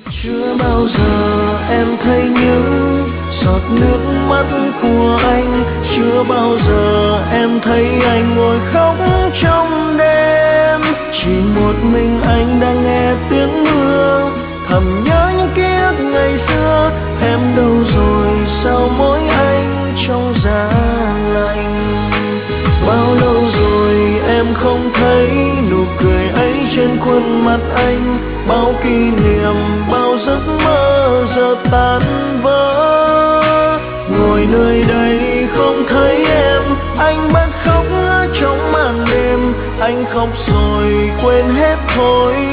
Chưa bao giờ em thấy những giọt nước mắt của anh, chưa bao giờ em thấy anh ngồi khóc trong đêm. Chỉ một mình anh đang nghe tiếng mưa, thầm nhớ những ký ức ngày xưa. Em đâu rồi, sao mỗi anh trong giá lạnh? Bao lâu rồi em không thấy nụ cười ấy trên khuôn mặt anh. Bao kỷ niệm, bao giấc mơ giờ tan vỡ. Ngồi nơi đây không thấy em, anh bật khóc trong màn đêm. Anh khóc rồi quên hết thôi,